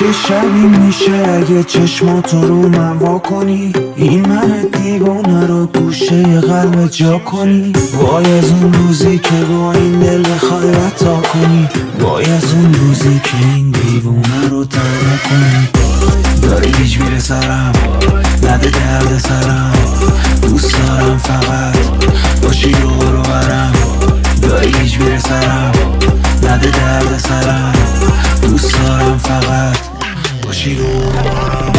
چه شبی میشه اگه چشماتو رو من وا کنی؟ این من دیوانه رو گوشه قلب جا کنی. وای از اون روزی که با این دل بخوای رتا کنی، وای از اون روزی که این دیوانه رو ترک کنی. داری گیج میره سرم، نده درد سرم، دوست دارم فقط باشی دور و برم. داری گیج میره سرم، نده درد سرم، دوست دارم فقط باشی دور و برم.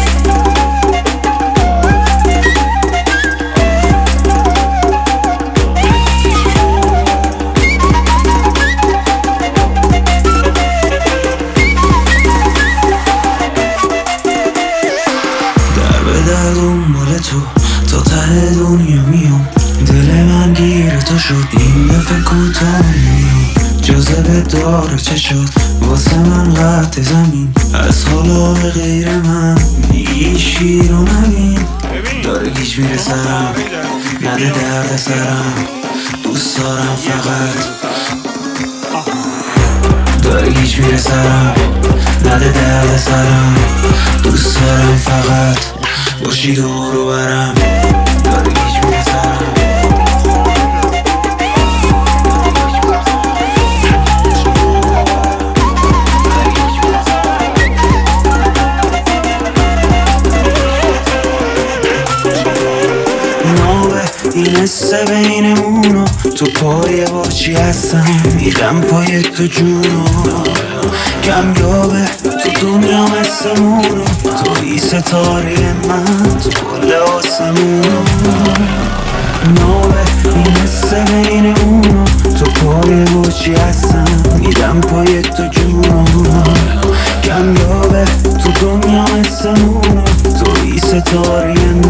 دنبال تو تا ته دنیا میام، دل من گیر تو شد این دفعه کوتاه میام. جاذبه داره چه شد واسه من قطع زمین، از حالا به غیر من میگی شیر و نبین. داره گیج میره سرم، نده درد سرم، دوست دارم فقط. داره گیج میره سرم، نده درد سرم، دوست دارم فقط باشی دور و برم. داره گیج میره سرم. این حسه بینمونو تو پای باشی هستم، میدم پای تو جونو. کمیابه تو دنیا مثمونو، توی ستاره من تو کل آسمونو. نابه این حسه بینمونو تو پای باشی هستم، میدم پای تو جونو. کمیابه تو دنیا مثمونو، توی ستاره من